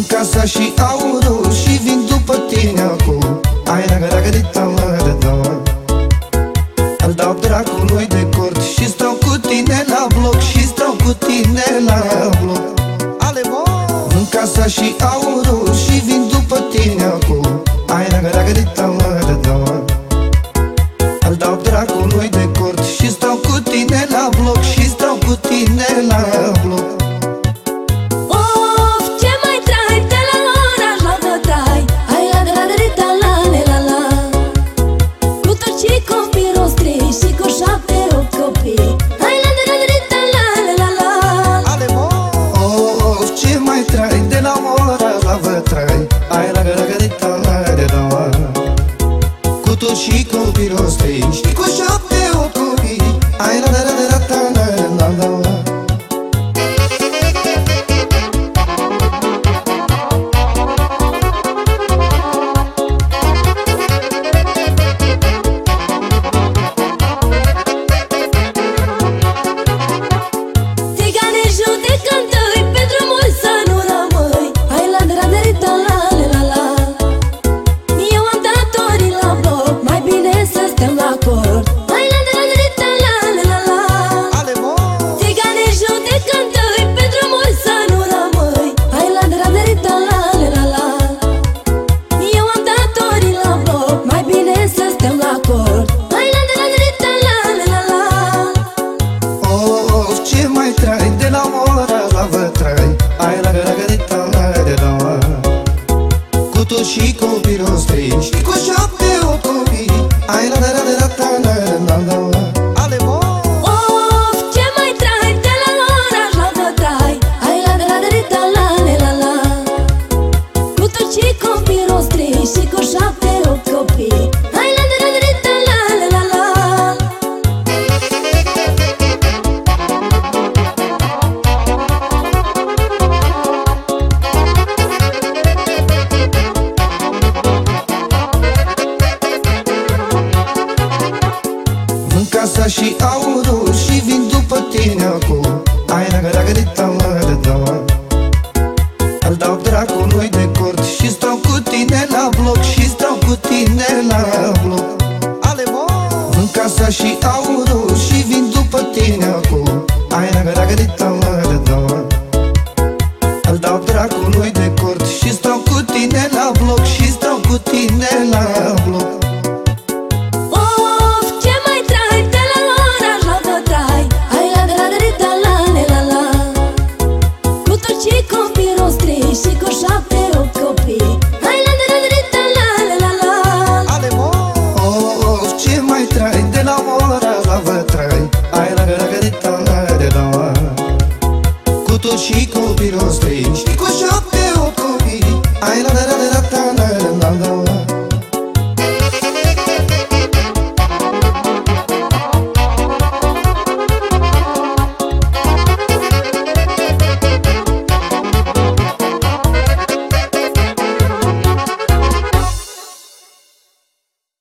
Casa și aurul și vin după tine acum. Ai raga de tamară. Îl dau dracului de cort și stau cu tine la bloc, și stau cu tine la bloc. În casa și aurul și vin după tine acum. Ai raga de tamară. Îl dau dracului de cort și stau cu tine la bloc, și stau cu tine la bloc. Și copilul ăsta și cu 7-8 copii. Ai la la la la la la la. Țigane judecându-i pentru mult să nu rămâi. Hai la la la la la. Eu am datorii la bloc, mai bine să stăm la acord. Hai la la la la la. Țigane judecându-i pentru mult să nu rămâi. Hai la la la. Eu am datorii la bloc, mai bine să stăm la acord. Hai la la la. Oh, ce mai trai de la ora la vătrai. Ai la la. Cu tot și copilul ăsta și cu 7-8 copii. Ai la la la. Of, ce mai trai de la oraș la vătrai. Hai la la. Cu tot și copilul ăsta și cu 7-8 copii. Hai la la. În casa și aurul și vin după tine acum. Ai raga de tamară. Îl dau dracului de cort și stau cu tine la bloc, și stau cu tine la bloc. În casa și aurul și vin după tine acum. Ai raga de tamară. Îl dau dracului de cort și stau cu tine la bloc, și stau cu tine la bloc. Of, ce mai trai de la oraș la vătrai. Hai la la. Cu tot și copilul ăsta și cu 7-8 copii. Hai la la. Oh, ce mai trai de la ora la vătrai. Ai la de tamară. Cu tot și copilul ăsta și cu 7-8 copii. Ai la la.